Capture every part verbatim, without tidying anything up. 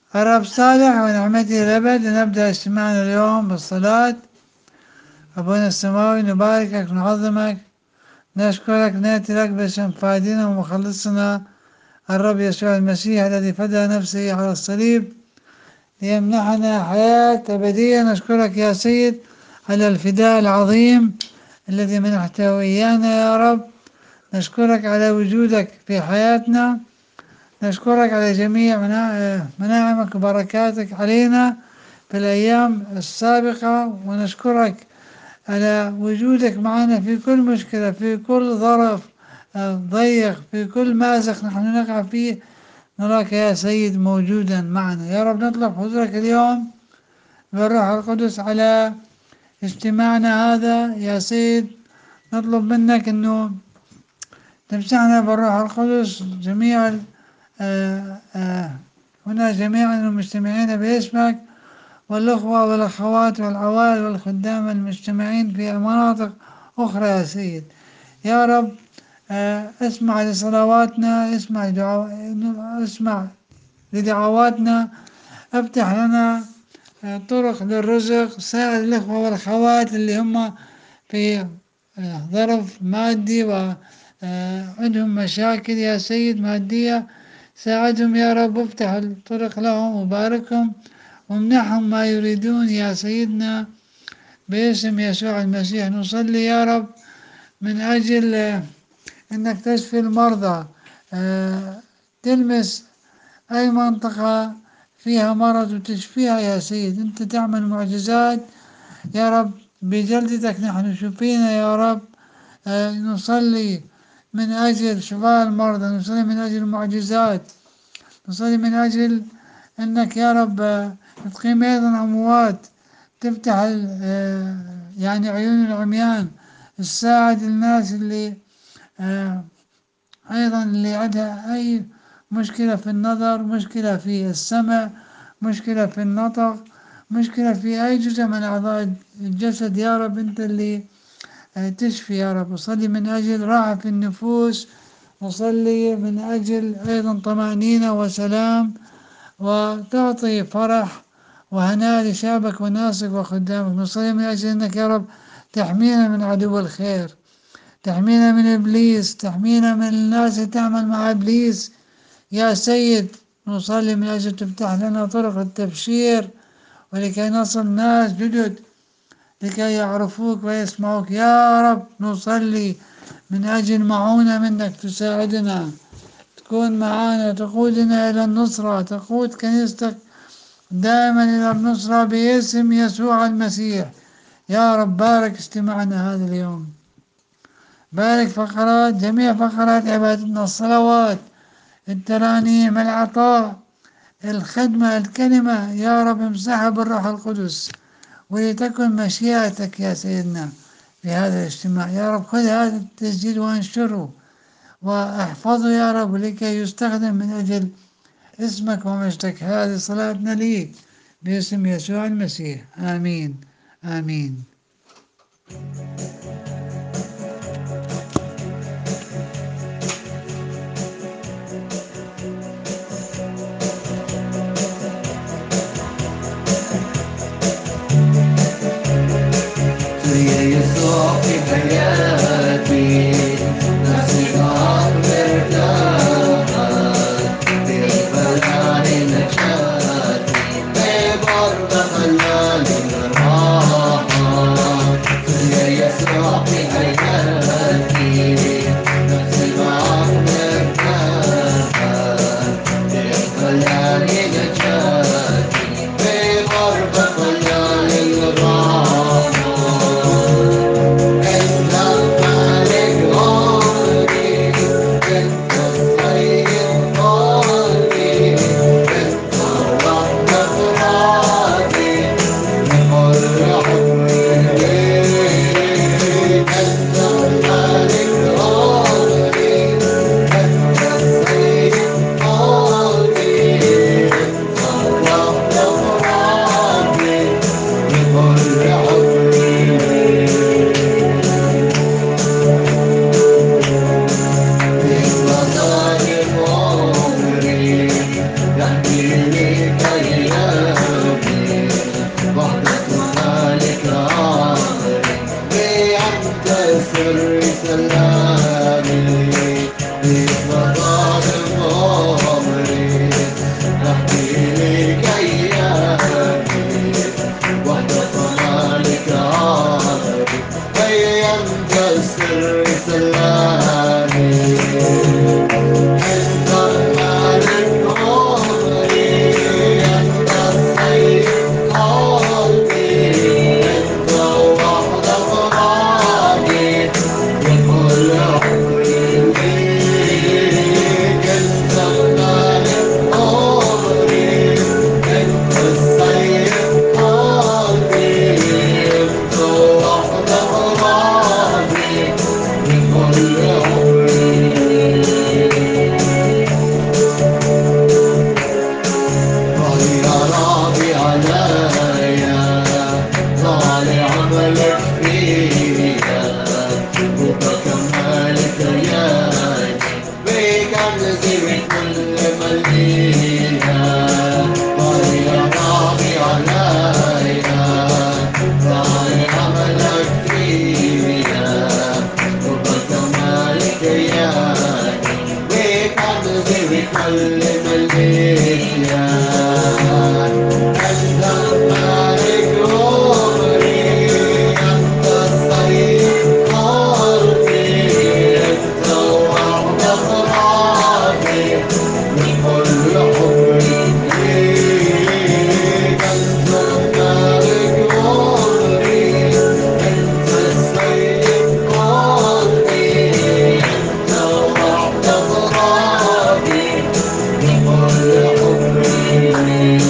الرب صالح ونعمته الأبد. لنبدأ اجتماعنا اليوم بالصلاة. أبونا السماوي نباركك ونعظمك، نشكرك، نأتي لك باسم فادينا ومخلصنا الرب يسوع المسيح الذي فدى نفسه على الصليب ليمنحنا حياة أبدية. نشكرك يا سيد على الفداء العظيم الذي منحته إيانا يا رب. نشكرك على وجودك في حياتنا، نشكرك على جميع مناعمك وبركاتك علينا في الأيام السابقة، ونشكرك على وجودك معنا في كل مشكلة، في كل ظرف ضيق، في كل مأزق نحن نقع فيه نراك يا سيد موجودا معنا يا رب. نطلب حضورك اليوم بالروح القدس على اجتماعنا هذا يا سيد. نطلب منك أنه تمسحنا بالروح القدس جميع آه آه هنا جميعا المجتمعين باسمك، والأخوة والأخوات والعوائل والخدام المجتمعين في مناطق أخرى يا سيد يا رب. آه اسمع لصلواتنا، اسمع دعو... اسمع لدعواتنا، افتح لنا آه طرق للرزق، ساعد الأخوة والأخوات اللي هم في آه ظرف مادي وعندهم مشاكل يا سيد مادية. ساعدهم يا رب، وافتح الطرق لهم وباركهم وامنحهم ما يريدون يا سيدنا باسم يسوع المسيح. نصلي يا رب من أجل أنك تشفي المرضى، تلمس أي منطقة فيها مرض وتشفيها يا سيد. أنت تعمل معجزات يا رب، بجلدتك نحن شفينا يا رب. نصلي من أجل شفاء المرضى، نصلي من أجل المعجزات، نصلي من أجل أنك يا رب تقيم أيضا أموات، تفتح يعني عيون العميان، تساعد الناس اللي أيضا اللي عندها أي مشكلة في النظر، مشكلة في السمع، مشكلة في النطق، مشكلة في أي جزء من أعضاء الجسد يا رب أنت اللي تشفي يا رب. وصلي من أجل راحة في النفوس، وصلي من أجل أيضا طمأنينة وسلام، وتعطي فرح وهناء لشعبك وناسك وخدامك. نصلي من أجل أنك يا رب تحمينا من عدو الخير، تحمينا من إبليس، تحمينا من الناس اللي تعمل مع إبليس يا سيد. نصلي من أجل تفتح لنا طرق التبشير، ولكي نصل ناس جدد لكي يعرفوك ويسمعوك يا رب. نصلي من أجل معونة منك تساعدنا، تكون معنا، تقودنا إلى النصرة، تقود كنيستك دائما إلى النصرة باسم يسوع المسيح يا رب. بارك استماعنا هذا اليوم، بارك فقرات جميع فقرات عبادتنا، الصلوات، الترانيم، العطاء، الخدمة، الكلمة يا رب. امسحها بالروح القدس، ولتكن مشيئتك يا سيدنا في هذا الاجتماع يا رب. خذ هذا التسجيل وانشره واحفظه يا رب، لكي يستخدم من أجل اسمك ومجدك. هذه صلاتنا ليك باسم يسوع المسيح، آمين آمين. يا يسوع في حياتي نصيحة مرتاحة، بيقبلني نجاتي ببرد خلاني راحة. يا يسوع في حياتي نصيحة مرتاحة، بيقبلني نجاتي ببرد خلاني راحة. سلامي ليك مظالم عمري احكي لك ايامي وحدة مالك عمري هيا انت السر سلامي انت مالك عمري انت السيد قلبي انت وحدك راضي وكل عمري ليك انت مالك عمري انت السيد قلبي انت وحدك راضي وكل عمري يا راضي عليا طالع عملك فيا وبكملك ياي بيك عمزي بكل مليها يا راضي عليا طالع عملك فيا وبكملك ياي بيك عمزي بكل مليها أنت مالك عمري أنت السيد قلبي أنت وحدك راضي بكل عمري ليك أنت مالك عمري أنت السيد قلبي أنت وحدك راضي بكل عمري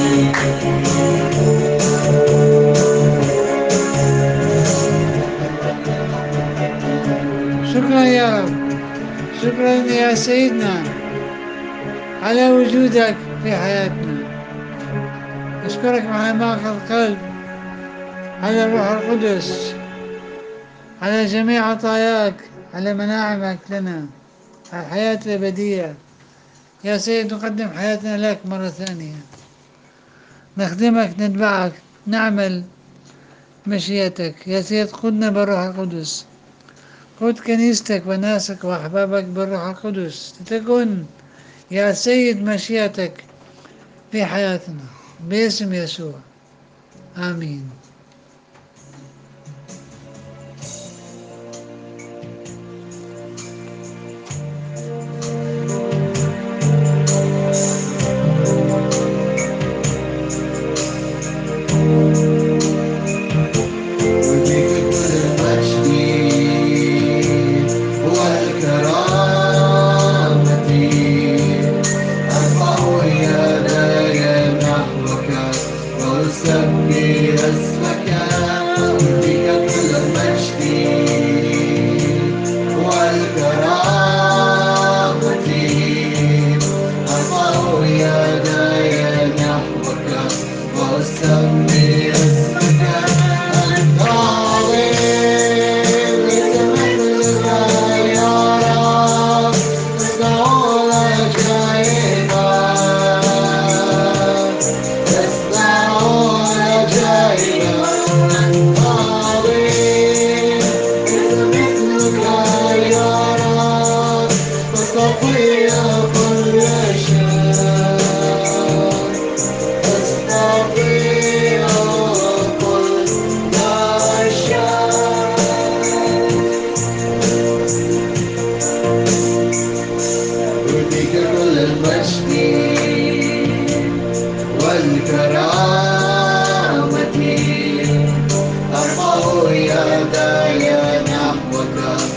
شكرا يا رب، شكرا يا سيدنا على وجودك في حياتنا. أشكرك من أعماق القلب على الروح القدس، على جميع عطاياك، على مناعمك لنا، على الحياة الأبدية. يا سيد نقدم حياتنا لك مرة ثانية، نخدمك، نتبعك، نعمل مشيئتك. يا سيد قدنا بالروح القدس، قد كنيستك وناسك وأحبابك بالروح القدس، لتكن يا سيد مشيئتك في حياتنا باسم يسوع، آمين. وليك كل المجد والكرامة أرفع يدي نحوك وأسبح اسمك وليك كل المجد والكرامة أرفع يدي نحوك وأسبح اسمك أنت عظيم ليس مثلك يا رب تصنع العجائب تصنع العجائب أنت عظيم ليس مثلك يا رب تستطيع كل شيء تستطيع كل شيء وليك كل المجد والكرامة أرفع يدي نحوك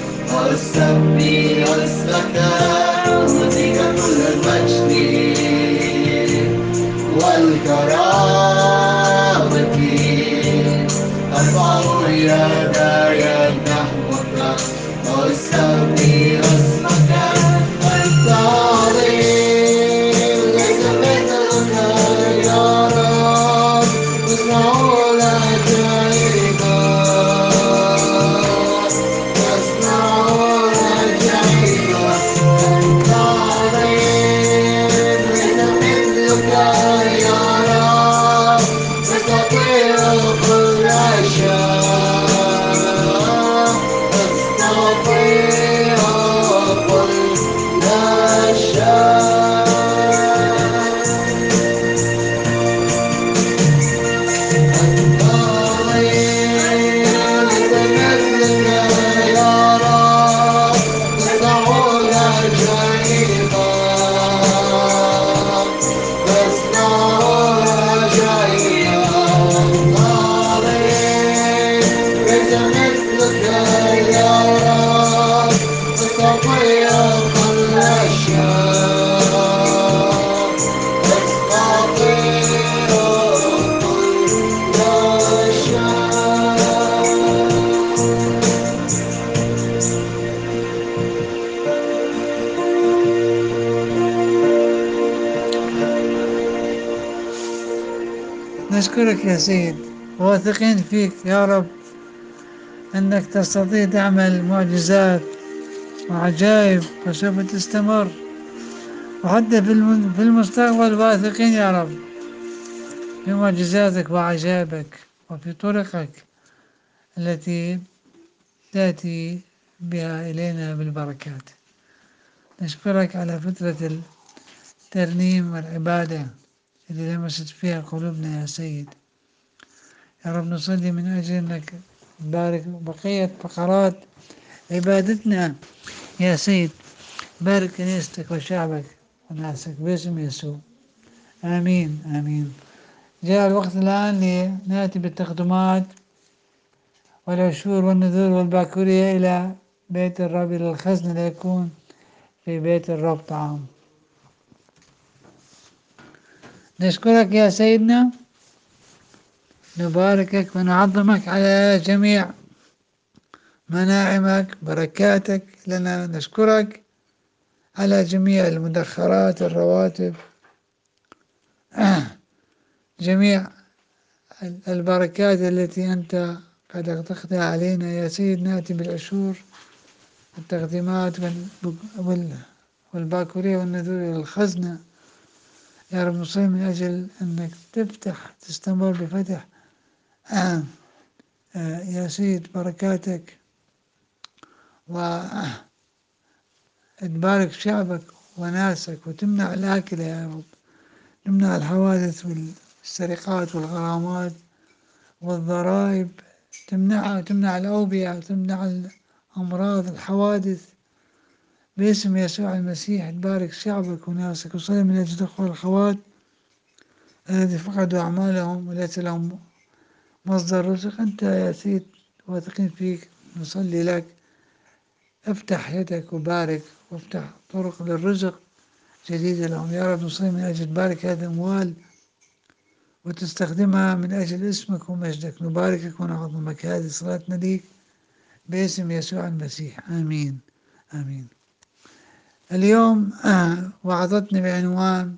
وأسبح اسمك وليك كل المجد والكرامة أرفع يدي نحوك وأسبح اسمك أنت عظيم ليس مثلك يا رب تصنع العجائب تصنع العجائب أنت عظيم ليس مثلك يا رب تستطيع كل شيء نشكرك يا سيد، واثقين فيك يا رب أنك تستطيع تعمل معجزات وعجائب، وسوف تستمر، وحتى في الم- في المستقبل واثقين يا رب في معجزاتك وعجائبك وفي طرقك التي تأتي بها إلينا بالبركات. نشكرك على فترة الترنيم والعبادة اللي لمست فيها قلوبنا يا سيد. يا رب نصلي من أجل أنك تبارك بقية فقرات عبادتنا يا سيد. بارك كنيستك وشعبك وناسك باسم يسوع، آمين آمين. جاء الوقت الآن لنأتي بالتقدمات والعشور والنذور والباكورية إلى بيت الرب، إلى الخزنة ليكون في بيت الرب طعام. نشكرك يا سيدنا، نباركك ونعظمك على جميع مناعمك بركاتك لنا. نشكرك على جميع المدخرات الرواتب جميع البركات التي أنت قد أغدقتها علينا يا سيد. نأتي بالعشور والتقديمات والباكورية والنذور إلى الخزنة يا رب. نصلي من أجل أنك تفتح تستمر بفتح آه آه يا سيد بركاتك، وتبارك شعبك وناسك، وتمنع الآكلة يا رب، تمنع الحوادث والسرقات والغرامات والضرائب، تمنعها وتمنع الأوبئة وتمنع الأمراض الحوادث باسم يسوع المسيح. تبارك شعبك وناسك. وصلي من أجل الأخوة والأخوات الذين فقدوا أعمالهم وليس لهم مصدر رزق. أنت يا سيد واثقين فيك، نصلي لك افتح يدك وبارك، وافتح طرق للرزق جديدة لهم يا رب. نصلي من أجل تبارك هذه الأموال وتستخدمها من أجل اسمك ومجدك. نباركك ونعظمك. هذه صلاتنا ليك باسم يسوع المسيح، آمين آمين. اليوم آه وعظتنا بعنوان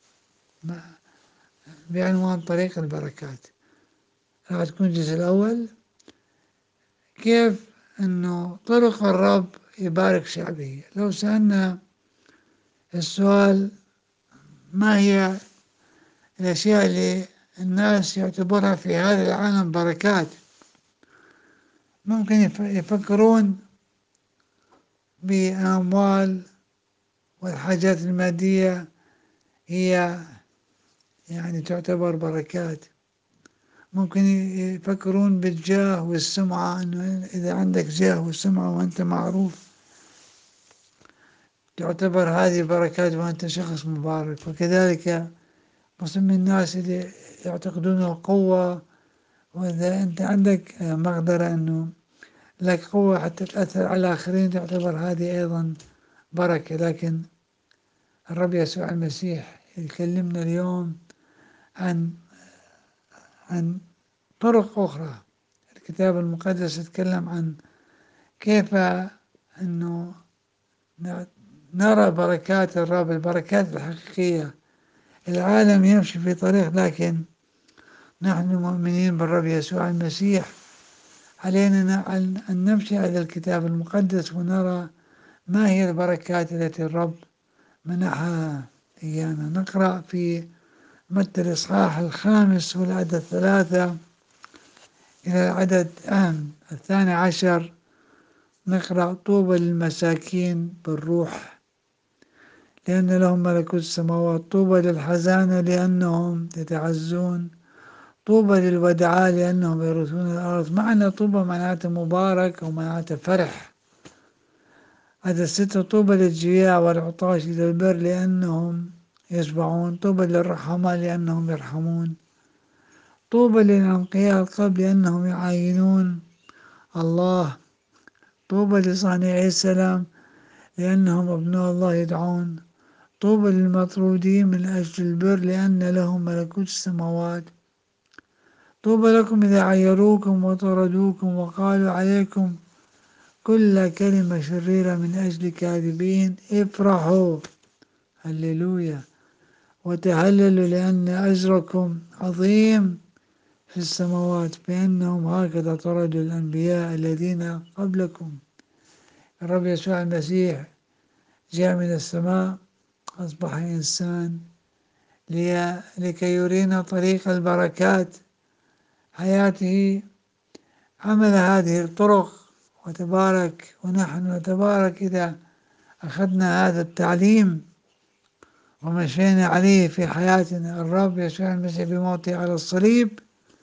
بعنوان طريق البركات. راح تكون الجزء الأول، كيف أنه طرق الرب يبارك شعبه. لو سألنا السؤال ما هي الأشياء اللي الناس يعتبرها في هذا العالم بركات، ممكن يفكرون بالأموال والحاجات المادية هي يعني تعتبر بركات. ممكن يفكرون بالجاه والسمعة، أنه إذا عندك جاه وسمعة وأنت معروف تعتبر هذه بركات وأنت شخص مبارك. وكذلك مسلم الناس اللي يعتقدون القوة، وإذا أنت عندك مقدرة أنه لك قوة حتى تأثر على الآخرين تعتبر هذه أيضا بركة. لكن الرب يسوع المسيح يكلمنا اليوم عن عن طرق أخرى. الكتاب المقدس يتكلم عن كيف أنه نرى بركات الرب، البركات الحقيقية. العالم يمشي في طريق، لكن نحن مؤمنين بالرب يسوع المسيح علينا أن نمشي على الكتاب المقدس ونرى ما هي البركات التي الرب منحها إيانا. نقرأ في متى الإصحاح الخامس والعدد ثلاثة إلى العدد الثاني عشر. نقرأ: طوبى للمساكين بالروح لأن لهم ملكوت السماوات، طوبى للحزانة لأنهم يتعزون، طوبى للودعاء لأنهم يرثون الأرض. معنى طوبى معناته مبارك أو معناته فرح. هذا الستة: طوبى للجياع والعطاش إلى البر لأنهم يشبعون، طوبى للرحماء لأنهم يرحمون، طوبى للأنقياء القلب لأنهم يعاينون الله، طوبى لصانعي السلام لأنهم أبناء الله يدعون، طوبى للمطرودين من أجل البر لأن لهم ملكوت السماوات، طوبى لكم إذا عيروكم وطردوكم وقالوا عليكم كل كلمة شريرة من أجل كاذبين. افرحوا، هللويا، وتهللوا لأن أجركم عظيم في السماوات بأنهم هكذا طردوا الأنبياء الذين قبلكم. الرب يسوع المسيح جاء من السماء، أصبح إنسان لكي يرينا طريق البركات. حياته عمل هذه الطرق وتبارك، ونحن نتبارك إذا أخذنا هذا التعليم ومشينا عليه في حياتنا. الرب يسوع المسيح بموته على الصليب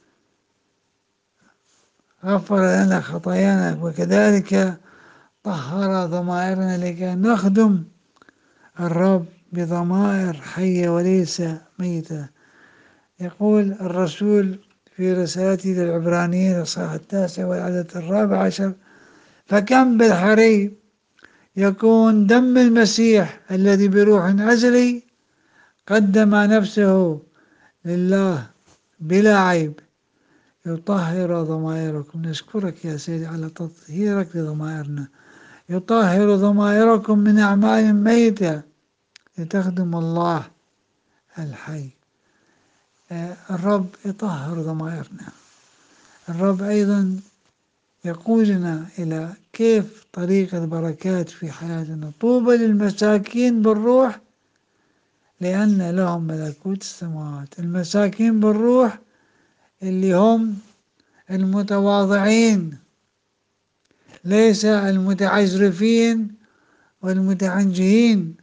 غفر لنا خطايانا، وكذلك طهر ضمائرنا لكي نخدم الرب بضمائر حية وليس ميتة. يقول الرسول في رسالته للعبرانيين الإصحاح التاسع والعدد الرابع عشر: فكم بالحري يكون دم المسيح الذي بروح أزلي قدم نفسه لله بلا عيب يطهر ضمائركم. نشكرك يا سيدي على تطهيرك لضمائرنا. يطهر ضمائركم من أعمال ميتة لتخدم الله الحي. الرب يطهر ضمائرنا. الرب أيضا يقودنا إلى كيف طريق البركات في حياتنا. طوبى للمساكين بالروح لأن لهم ملكوت السماوات. المساكين بالروح اللي هم المتواضعين، ليس المتعجرفين والمتعنجهين.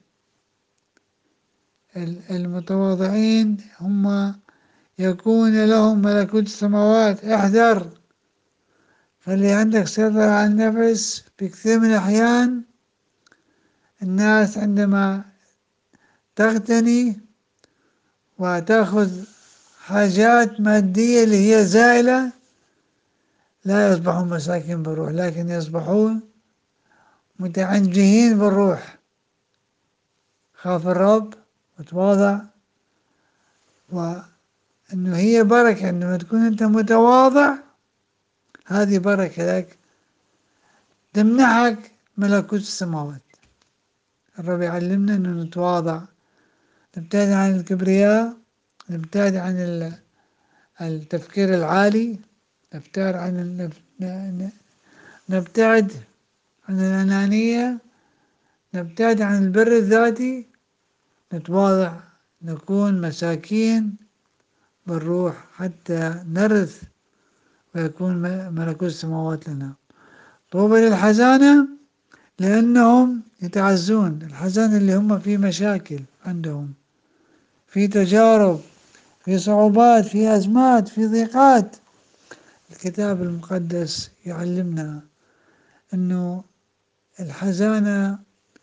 المتواضعين هم يكون لهم ملكوت السماوات. احذر، خلي عندك سيطرة على النفس. في كثير من الأحيان الناس عندما تغتني وتأخذ حاجات مادية اللي هي زائلة لا يصبحون مساكين بالروح، لكن يصبحون متعنجهين بالروح. خاف الرب وتواضع، وأنه هي بركة عندما تكون أنت متواضع. هذه بركة لك تمنحك ملكوت السماوات. الرب يعلمنا أنه نتواضع، نبتعد عن الكبرياء، نبتعد عن التفكير العالي، نبتعد عن نبتعد عن الأنانية، نبتعد عن البر الذاتي، نتواضع، نكون مساكين بالروح حتى نرث ويكون ملكوت السماوات لنا. طوبى للحزانة لأنهم يتعزون. الحزانة اللي هم في مشاكل عندهم، في تجارب، في صعوبات، في أزمات، في ضيقات. الكتاب المقدس يعلمنا أنه الحزانة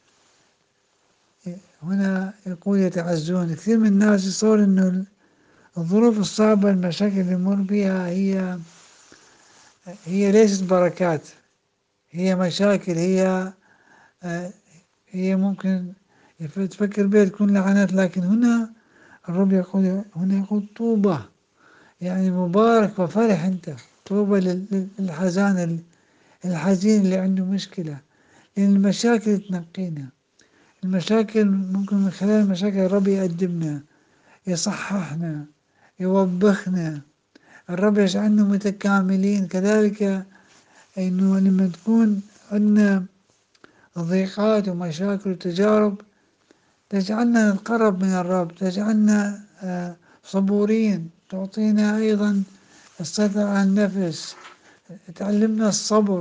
هنا يقول يتعزون. كثير من الناس يصور أنه الظروف الصعبة، المشاكل اللي يمر بها هي هي ليست بركات، هي مشاكل، هي هي ممكن تفكر بها تكون لعنات. لكن هنا الرب يقول، هنا يقول طوبى، يعني مبارك وفرح أنت. طوبى للحزان الحزين اللي عنده مشكلة، لأن المشاكل تنقينا. المشاكل ممكن من خلال المشاكل الرب يقدمنا، يصححنا، يوبخنا. الرب يجعلنا متكاملين. كذلك أنه لما تكون عندنا ضيقات ومشاكل وتجارب تجعلنا نتقرب من الرب، تجعلنا صبورين، تعطينا أيضا السيطرة على النفس، تعلمنا الصبر،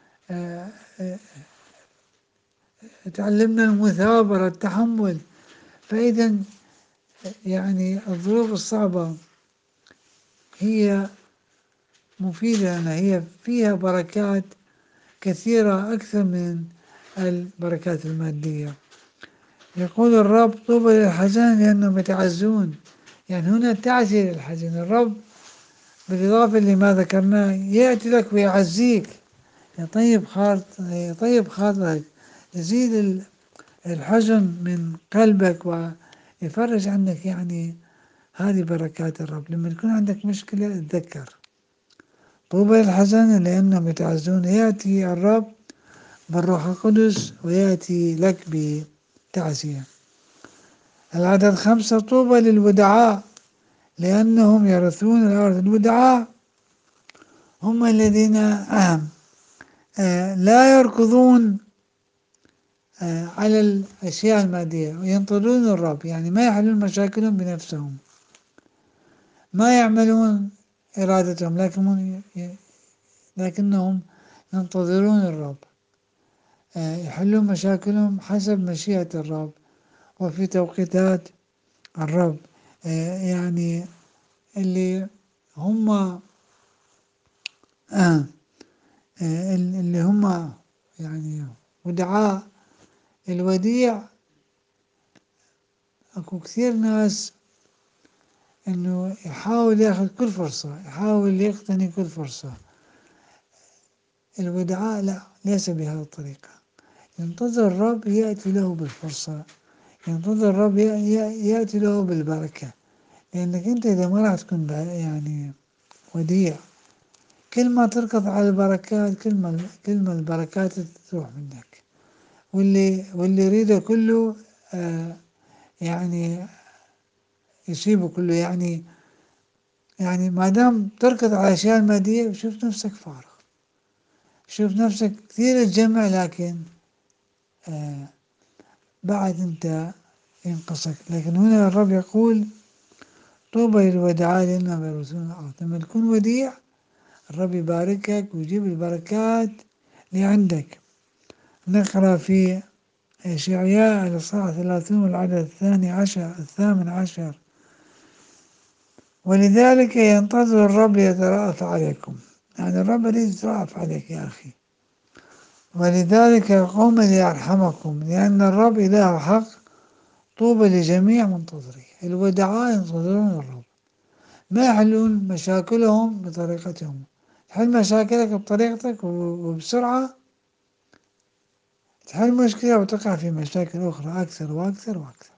تعلمنا المثابرة، التحمل. فإذا يعني الظروف الصعبة هي مفيدة لنا، هي فيها بركات كثيرة أكثر من البركات المادية. يقول الرب طوبى للحزان لأنهم يتعزون. يعني هنا تعزية للحزين. الرب بالإضافة لما ذكرناه يأتي لك ويعزيك، يطيب خاطرك، يطيب خاطرك، يزيد الحزن من قلبك ويفرج عنك. يعني هذه بركات الرب. لما تكون عندك مشكلة اتذكر طوبى للحزان لأنهم يتعزون. يأتي الرب بالروح القدس ويأتي لك بتعزية. العدد خمسة: طوبى للودعاء لأنهم يرثون الأرض. الودعاء هم الذين آه آه لا يركضون آه على الأشياء المادية وينطرون الرب، يعني ما يحلون مشاكلهم بنفسهم، ما يعملون إرادتهم، لكن لكنهم ينتظرون الرب، آه يحلون مشاكلهم حسب مشيئة الرب وفي توقيتات الرب. آه يعني اللي هم آه آه اللي هم يعني ودعاء الوديع، اكو كثير ناس انه يحاول ياخذ كل فرصة، يحاول يقتني كل فرصة. الودعاء لا، ليس بهذه الطريقة. ينتظر الرب يأتي له بالفرصة، ينتظر الرب يأتي له بالبركة، لأنك أنت إذا ما راح تكون يعني وديع، كل ما تركض على البركات كل ما كل ما البركات تروح منك، واللي واللي يريده كله آه يعني يصيبه كله. يعني يعني ما دام تركض على الأشياء المادية شوف نفسك فارغ، شوف نفسك كثير تجمع لكن آه بعد أنت ينقصك. لكن هنا الرب يقول طوبى للودعاء لأنهم يرثون الأرض. لما تكون وديع الرب يباركك ويجيب البركات لعندك. نقرأ في إشعياء الإصحاح ثلاثون والعدد الثاني عشر الثامن عشر: ولذلك ينتظر الرب يترأف عليكم. يعني الرب يريد يترأف عليك يا أخي. ولذلك يقوم ليرحمكم لأن الرب إله حق. طوبى لجميع منتظريه. الودعاء ينتظرون الرب، ما يحلون مشاكلهم بطريقتهم. تحل مشاكلك بطريقتك وبسرعة تحل مشكلة وتقع في مشاكل أخرى أكثر وأكثر وأكثر.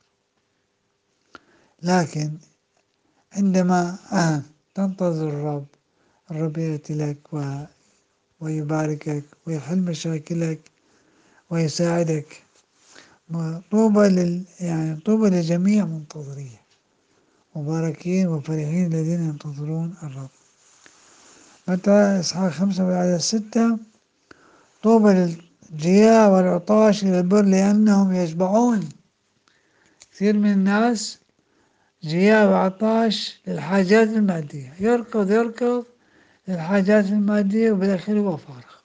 لكن عندما آه تنتظر الرب، الرب يأتي لك و ويباركك ويحل مشاكلك ويساعدك. طوبى لل يعني طوبى لجميع منتظريه، مباركين وفرحين الذين ينتظرون الرب. متى إصحاح خمسة والعدد ستة: طوبى للجياع والعطاش إلى البر لأنهم يشبعون. كثير من الناس جياع وعطاش للحاجات المادية، يركض يركض للحاجات المادية وبالأخير هو فارغ.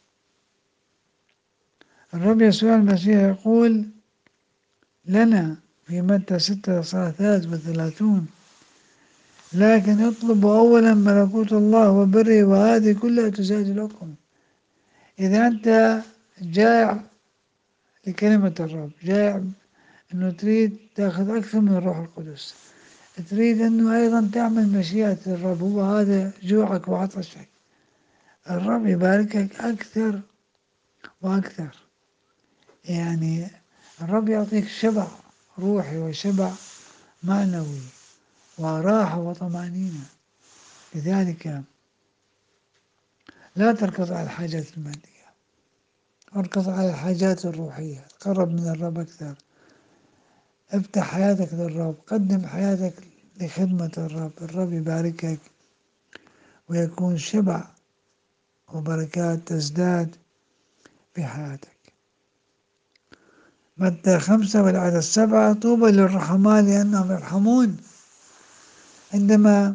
الرب يسوع المسيح يقول لنا في متى ستة صفحة ثلاثة وثلاثون: لكن اطلبوا أولا ملكوت الله وبره وهذه كلها تزاد لكم. إذا أنت جائع لكلمة الرب، جائع أنه تريد تأخذ أكثر من الروح القدس، تريد أنه أيضا تعمل مشيئة الرب، هو هذا جوعك وعطشك، الرب يباركك أكثر وأكثر. يعني الرب يعطيك شبع روحي وشبع معنوي وراحة وطمأنينة. لذلك لا تركز على الحاجات المادية، اركز على الحاجات الروحية، تقرب من الرب أكثر، افتح حياتك للرب، قدم حياتك لخدمة الرب. الرب يباركك ويكون شبع وبركات تزداد في حياتك. متى خمسة والعدد السبعة: طوبى للرحماء لأنهم يرحمون. عندما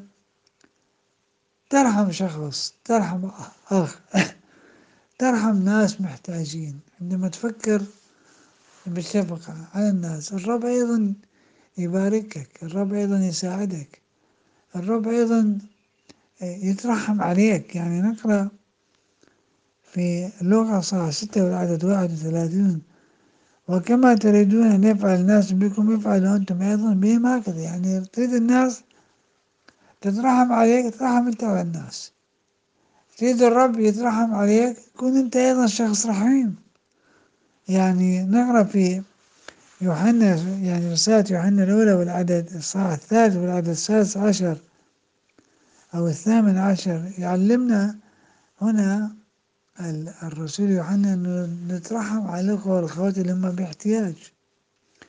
ترحم شخص، ترحم أخ، ترحم ناس محتاجين، عندما تفكر بالشفقة على الناس، الرب أيضا يباركك، الرب أيضا يساعدك، الرب أيضا يترحم عليك. يعني نقرأ في لوقا صح ستة والعدد واحد وثلاثين: وكما تريدون أن يفعل الناس بكم افعلوا أنتم أيضا بهم هكذا. يعني تريد الناس تترحم عليك، تترحم أنت على الناس. تريد الرب يترحم عليك، كون أنت أيضا شخص رحيم. يعني نقرأ في يوحنا، يعني رسالة يوحنا الأولى والعدد الصح الثالث والعدد السادس عشر أو الثامن عشر، يعلمنا هنا الرسول يوحنا أنه نترحم على الأخوة والأخوات اللي هم باحتياج.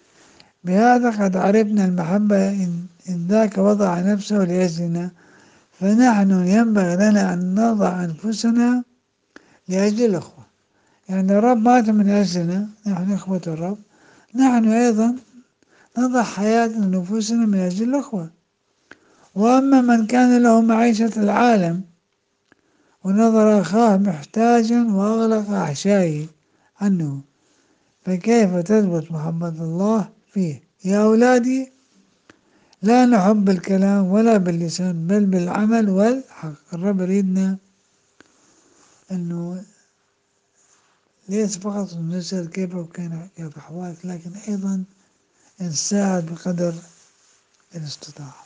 بهذا قد عرفنا المحبة إن, إن ذاك وضع نفسه لأجلنا، فنحن ينبغي لنا أن نضع أنفسنا لأجل الأخوة. يعني الرب مات من أجلنا، نحن إخوة الرب، نحن أيضا نضع حياتنا نفوسنا من أجل الأخوة. وأما من كان له معيشة العالم ونظر أخاه محتاجا وأغلق أحشائه عنه، فكيف تثبت محبة الله فيه؟ يا أولادي، لا نحب بالكلام ولا باللسان بل بالعمل والحق. الرب يريدنا أنه ليس فقط نسأل كيف كان كيف أحوالك، لكن أيضا نساعد بقدر الاستطاعة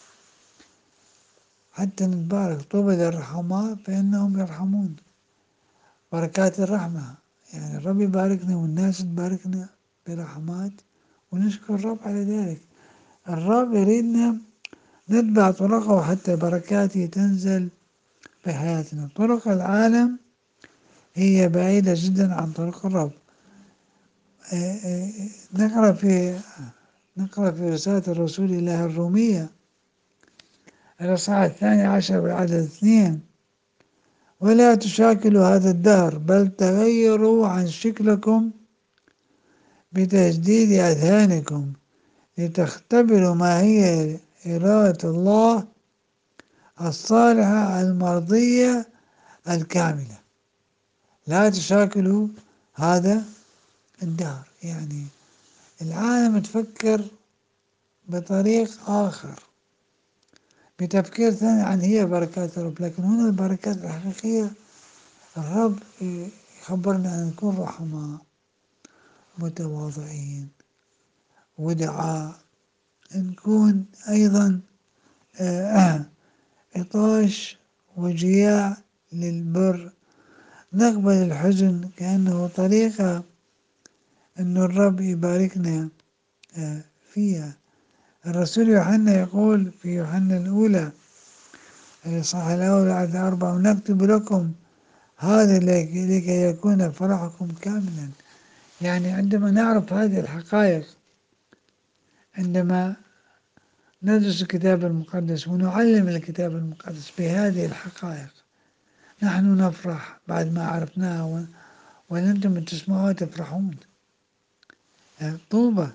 حتى نتبارك. طوبى للرحماء فإنهم يرحمون. بركات الرحمة، يعني الرب يباركنا والناس تباركنا برحمات ونشكر الرب على ذلك. الرب يريدنا نتبع طرقه حتى بركاته تنزل في حياتنا. طرق العالم هي بعيدة جدا عن طرق الرب. نقرأ في نقرأ في رسالة الرسول إلى الرومية الإصحاح الثاني عشر والعدد اثنين: ولا تشاكلوا هذا الدهر بل تغيروا عن شكلكم بتجديد أذهانكم لتختبروا ما هي إرادة الله الصالحة المرضية الكاملة. لا تشاكلوا هذا الدهر، يعني العالم تفكر بطريق آخر، بتفكير ثاني عن هي بركات الرب. لكن هنا البركات الحقيقية الرب يخبرنا أن نكون رحماء متواضعين ودعاء، نكون أيضا عطاش وجياع للبر، نقبل الحزن كأنه طريقة أن الرب يباركنا فيها. الرسول يوحنا يقول في يوحنا الأولى الإصحاح الأول عدد أربعة: ونكتب لكم هذا لكي يكون فرحكم كاملا. يعني عندما نعرف هذه الحقائق، عندما ندرس الكتاب المقدس ونعلم الكتاب المقدس بهذه الحقائق، نحن نفرح بعد ما عرفناها، وأنتم تسمعوها تفرحون. طوبى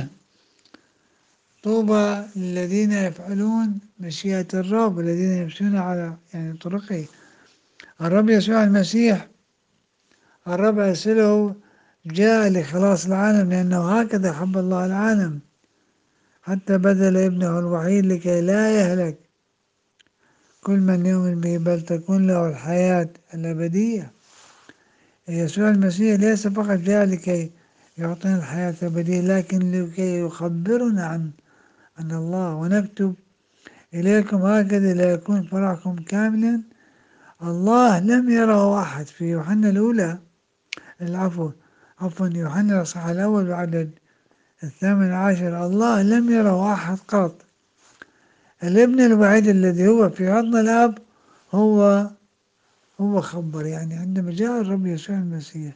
طوبى للذين يفعلون مشيئة الرب والذين يمشون على يعني طرقه. الرب يسوع المسيح الرب أرسله جاء لخلاص العالم، لأنه هكذا حب الله العالم حتى بذل ابنه الوحيد لكي لا يهلك كل من يؤمن به بل تكون له الحياة الأبدية. يسوع المسيح ليس فقط جاء لكي يعطينا الحياة الأبدية، لكن لكي يخبرنا عن عن الله. ونكتب إليكم هكذا ليكون فرحكم كاملا. الله لم يره أحد. في يوحنا الأولى العفو عفوا يوحنا الإصحاح الأول وعدد الثامن عشر: الله لم يره أحد قط، الابن الوحيد الذي هو في حضن الأب هو هو خبر. يعني عندما جاء الرب يسوع المسيح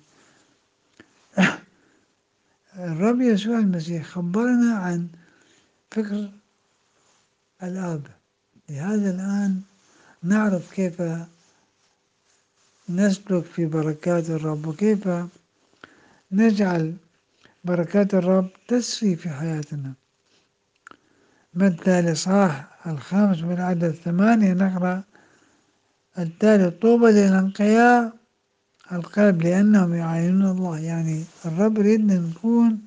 الرب يسوع المسيح خبرنا عن فكر الآب. لهذا الآن نعرف كيف نسلك في بركات الرب، وكيف نجعل بركات الرب تسري في حياتنا. متى الإصحاح الخامس من عدد ثمانية نقرأ التالي: طوبى للأنقياء القلب لأنهم يعاينون الله. يعني الرب يريدنا نكون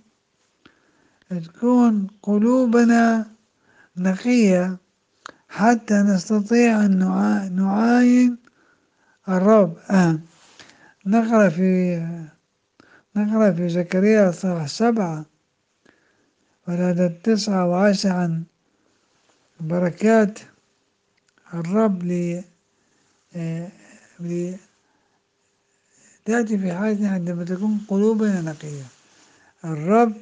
تكون قلوبنا نقية حتى نستطيع أن نعاين الرب. آه. نقرأ في نقرأ في زكريا صح سبعة والعدد تسعة وعشرة عن بركات الرب ل تأتي في حياتنا عندما تكون قلوبنا نقية. الرب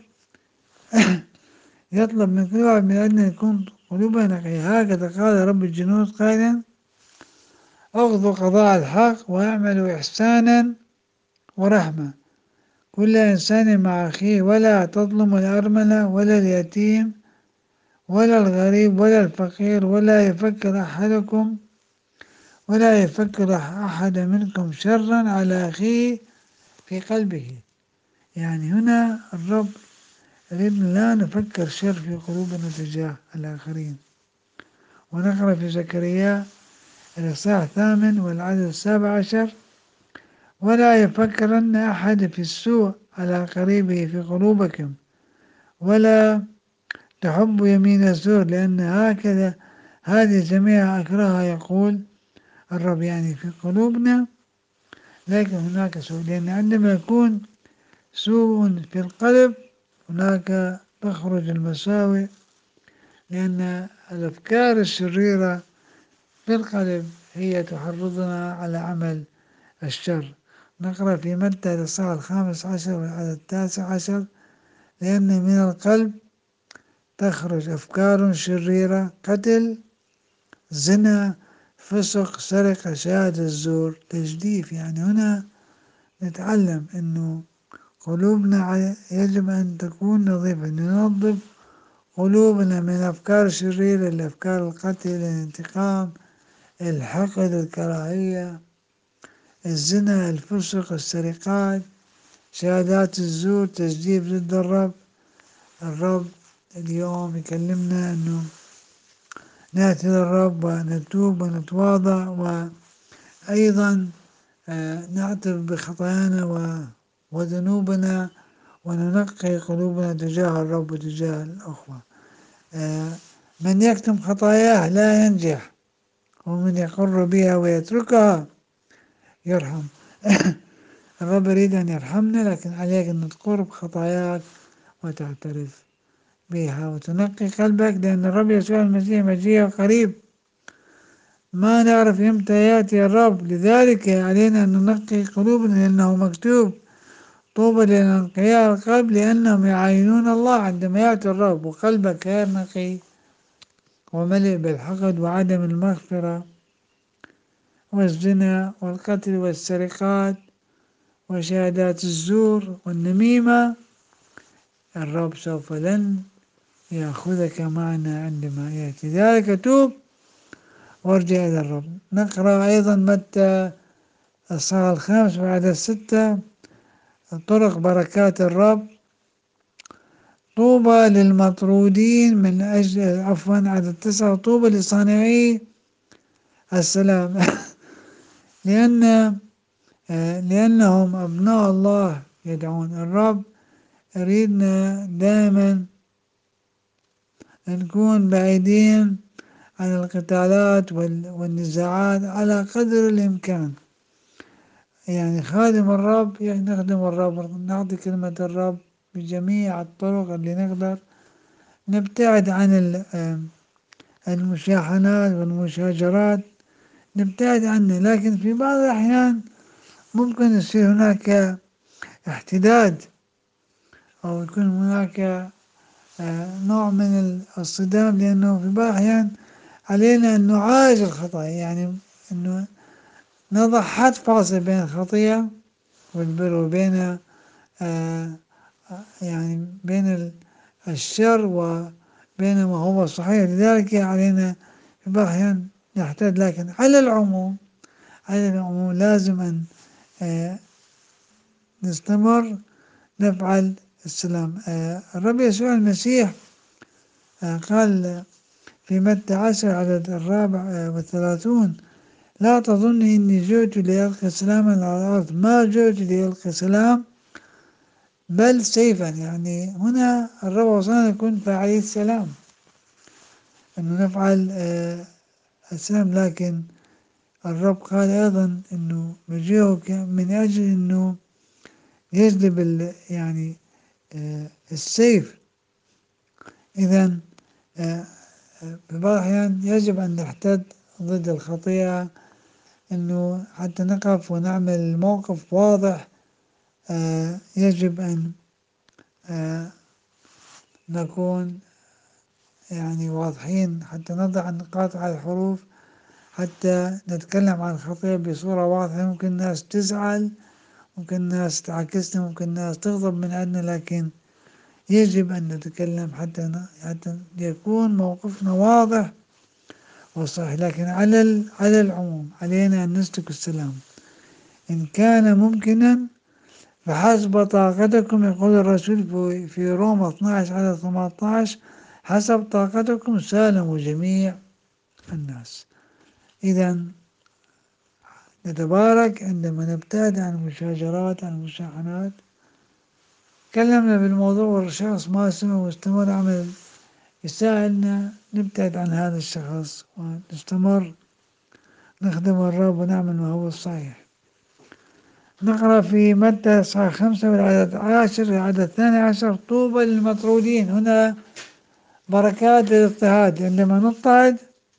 يطلب من كل واحد من أن يكون قلوبنا نقية. هكذا قال رب الجنود قائلا: أخذوا قضاء الحق واعملوا إحسانا ورحمة كل إنسان مع أخيه، ولا تظلموا الأرملة ولا اليتيم ولا الغريب ولا الفقير، ولا يفكر أحدكم ولا يفكر أحد منكم شرا على أخيه في قلبه. يعني هنا الرب يريد لا نفكر شر في قلوبنا تجاه الآخرين. ونقرأ في زكريا الإصحاح الثامن والعدد السابع عشر: ولا يفكرن أحد في السوء على قريبه في قلوبكم، ولا تحب يمين الزور، لأن هكذا هذه جميع أكرهها يقول الرب. يعني في قلوبنا لكن هناك سوء، لأن عندما يكون سوء في القلب هناك تخرج المساوئ، لأن الأفكار الشريرة في القلب هي تحرضنا على عمل الشر. نقرأ في متى الإصحاح الخامس عشر والعدد التاسع عشر: لأن من القلب تخرج أفكار شريرة، قتل، زنا، فسق، سرقة، شهادة الزور، تجديف. يعني هنا نتعلم أنه قلوبنا يجب أن تكون نظيفة، ننظف قلوبنا من الأفكار الشريرة، الأفكار القتل، الانتقام، الحقد، الكراهية، الزنا، الفسق، السرقات، شهادات الزور، تجديف ضد الرب. الرب اليوم يكلمنا أنه نأتي للرب ونتوب ونتواضع، وأيضا نعترف بخطايانا وذنوبنا، وننقي قلوبنا تجاه الرب وتجاه الأخوة. من يكتم خطاياه لا ينجح، ومن يقر بها ويتركها يرحم. الرب يريد أن يرحمنا، لكن عليك أن تقر بخطاياك وتعترف بها وتنقي قلبك، لأن الرب يسوع المسيح مجيء قريب، ما نعرف إمتى يأتي الرب. لذلك علينا أن ننقي قلوبنا، لأنه مكتوب: طوبى لأنقياء القلب لأنهم يعاينون الله. عندما يأتي الرب وقلبك غير نقي وملئ بالحقد وعدم المغفرة والزنا والقتل والسرقات وشهادات الزور والنميمة، الرب سوف لن يأخذك معنا عندما يأتي. ذلك توب وارجع إلى الرب. نقرأ أيضا متى الإصحاح الخامس وعدد ستة: طرق بركات الرب. طوبى للمطرودين من أجل عفوا عدد تسعة: طوبى لصانعي السلام لأن لأنهم أبناء الله يدعون. الرب يريدنا دائما نكون بعيدين عن القتالات والنزاعات على قدر الإمكان. يعني خادم الرب نخدم الرب، نعطي كلمة الرب بجميع الطرق اللي نقدر، نبتعد عن المشاحنات والمشاجرات، نبتعد عنه. لكن في بعض الأحيان ممكن يصير هناك احتداد، أو يكون هناك نوع من الصدام، لأنه في بعض الأحيان علينا أن نعالج الخطأ، يعني أنه نضع حد فاصل بين الخطيئة والبر، وبين يعني بين الشر وبين ما هو صحيح. لذلك علينا في بعض الأحيان نحتاج، لكن على العموم على العموم لازم أن نستمر نفعل السلام. الرب يسوع المسيح قال في متى عشر عدد الرابع والثلاثون: لا تظني إني جئت لألقي سلاما على الأرض، ما جئت لألقي سلام بل سيفا. يعني هنا الرب وصلنا نكون فاعلي السلام، أنه نفعل السلام. لكن الرب قال أيضا أنه مجيئه من أجل أنه يجلب يعني السيف. إذن في بعض الأحيان يجب أن نحتد ضد الخطيئة، أنه حتى نقف ونعمل الموقف واضح. يجب أن نكون يعني واضحين، حتى نضع النقاط على الحروف، حتى نتكلم عن الخطيئة بصورة واضحة. ممكن الناس تزعل، ممكن الناس تعكسنا، ممكن الناس تغضب من عندنا، لكن يجب أن نتكلم حتى حتى يكون موقفنا واضح والصحيح، لكن على على العموم علينا أن نسلك السلام إن كان ممكنا فحسب طاقتكم، يقول الرسول في في روما اثنا عشر على ثمانية عشر: حسب طاقتكم سالموا جميع الناس. إذا نتبارك عندما نبتعد عن المشاجرات، عن المشاحنات. تكلمنا بالموضوع والشخص ما سمع واستمر عمل، يساعدنا نبتعد عن هذا الشخص ونستمر نخدم الرب ونعمل ما هو الصحيح. نقرأ في متى إصحاح خمسة والعدد عاشر العدد الثاني عشر: طوبى للمطرودين. هنا بركات الاضطهاد، عندما نضطهد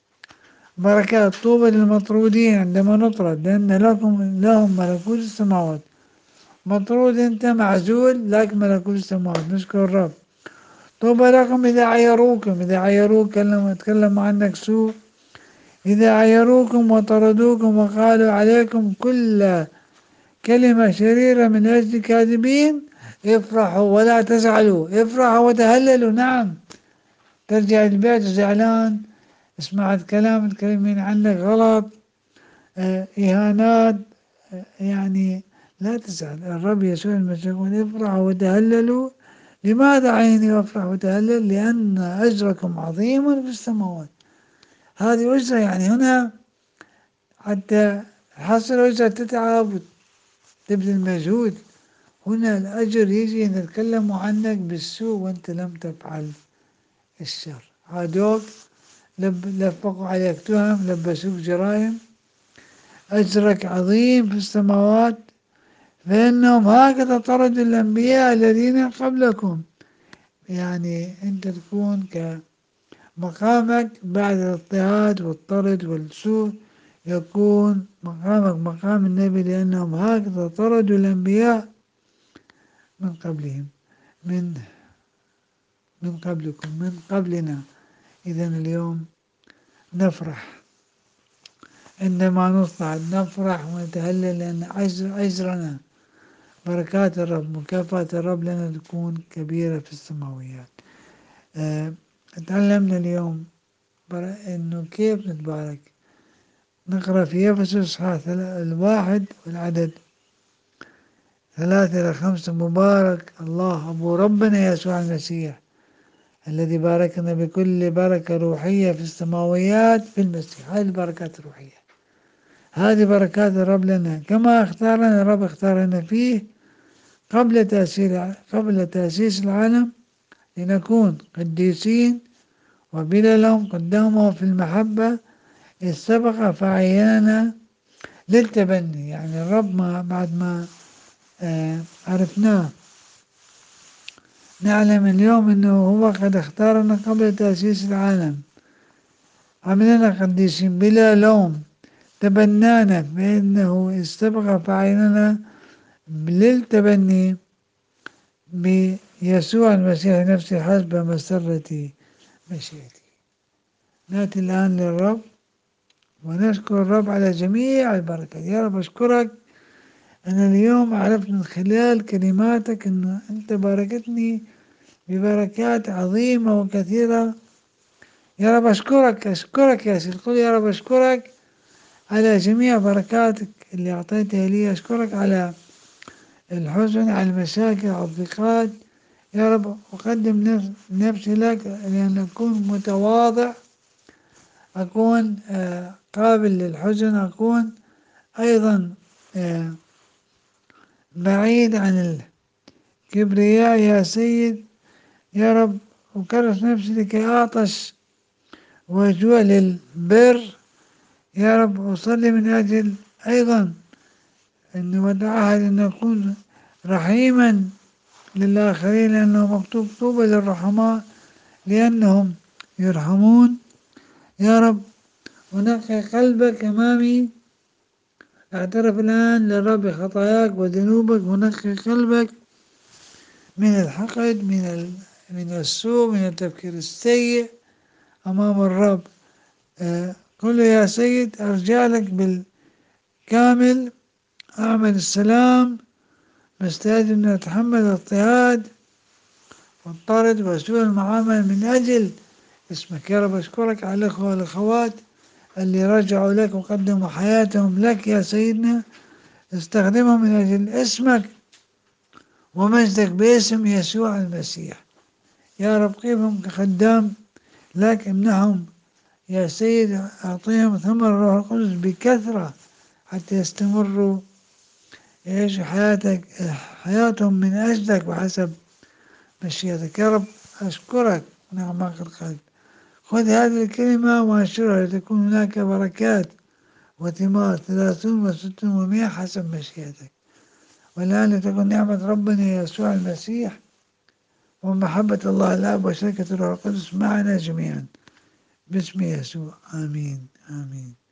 بركات. طوبى للمطرودين عندما نطرد، لأن لكم لهم ملكوت السماوات. مطرود أنت، معزول، لك ملكوت السماوات. نشكر الرب. طوبى لكم إذا عيروكم. إذا عيروك كلموا تكلموا عنك سوء، إذا عيروكم وطردوكم وقالوا عليكم كل كلمة شريرة من أجل كاذبين، افرحوا ولا تزعلوا. افرحوا وتهللوا. نعم، ترجع البيت زعلان، سمعت كلام متكلمين عنك غلط، اه إهانات، اه يعني لا تزعل. الرب يسوع المسيح يقول افرحوا وتهللوا. لماذا عيني وافرح وتهلل؟ لأن أجركم عظيم في السماوات. هذه أجرة، يعني هنا حتى حصل أجرة تتعب وتبذل مجهود، هنا الأجر يجي نتكلم عنك بالسوء وأنت لم تفعل الشر. عادوك، لب لفقوا عليك تهم، لبسوك جرائم، أجرك عظيم في السماوات، فإنهم هكذا طردوا الأنبياء الذين قبلكم. يعني أنت تكون كمقامك بعد الاضطهاد والطرد والسوء، يكون مقامك مقام النبي، لأنهم هكذا طردوا الأنبياء من قبلهم، من من قبلكم، من قبلنا. إذا اليوم نفرح عندما نصعد، نفرح ونتهلل، لأن أجر أجرنا بركات الرب، مكافأة الرب لنا تكون كبيرة في السماويات. أه تعلمنا اليوم إنه كيف نتبارك. نقرأ في أفسس إصحاح الواحد والعدد ثلاثة إلى خمسة: مبارك الله أبو ربنا يسوع المسيح الذي باركنا بكل بركة روحية في السماويات في المسيح. هذه البركات الروحية، هذه بركات الرب لنا، كما اختارنا الرب، اختارنا فيه قبل تأسيس قبل تأسيس العالم لنكون قديسين وبلا لوم قدامه في المحبة، إذ سبق فعيننا للتبني. يعني الرب ما بعد ما آه عرفناه، نعلم اليوم أنه هو قد اختارنا قبل تأسيس العالم، عملنا قديسين بلا لوم، تبنانا بأنه استبق فعيننا للتبني بيسوع المسيح نفسه حسب مسرة مشيئته. نأتي الآن للرب ونشكر الرب على جميع البركات. يا رب أشكرك أنا اليوم عرفت من خلال كلماتك أن أنت باركتني ببركات عظيمة وكثيرة. يا رب أشكرك، أشكرك يا سيدي. قل يا رب أشكرك على جميع بركاتك اللي أعطيتها لي. أشكرك على الحزن، على المشاكل، على الضيقات. يا رب أقدم نفسي لك لأن أكون متواضع، أكون قابل للحزن، أكون أيضا بعيد عن الكبرياء يا سيد. يا رب أكرس نفسي لكي أعطش وأجوع للبر. يا رب أصلي من أجل أيضا أنه وتعهد أن أكون رحيما للآخرين، لأنه مكتوب طوبى للرحماء لأنهم يرحمون. يا رب ونقي قلبك أمامي. اعترف الآن للرب خطاياك وذنوبك، ونقي قلبك من الحقد، من من السوء، من التفكير السيء أمام الرب. آه قل يا سيد أرجع لك بالكامل، أعمل السلام، مستعد أن أتحمل الاضطهاد والطرد وسوء المعاملة من أجل اسمك. يا رب أشكرك على الأخوة والأخوات اللي رجعوا لك وقدموا حياتهم لك يا سيدنا، استخدمهم من أجل اسمك ومجدك باسم يسوع المسيح. يا رب قيمهم كخدام لك، امنحهم يا سيد، أعطيهم ثمر الروح القدس بكثرة حتى يستمروا يعيشوا حياتك حياتهم من أجلك وحسب مشيئتك. يا رب أشكرك من أعماق القلب. خذ هذه الكلمة وانشرها لتكون هناك بركات وثمار ثلاثون وستون ومئة حسب مشيئتك. والآن لتكن نعمة ربنا يسوع المسيح ومحبة الله الآب وشركة الروح القدس معنا جميعا باسم يسوع، آمين آمين.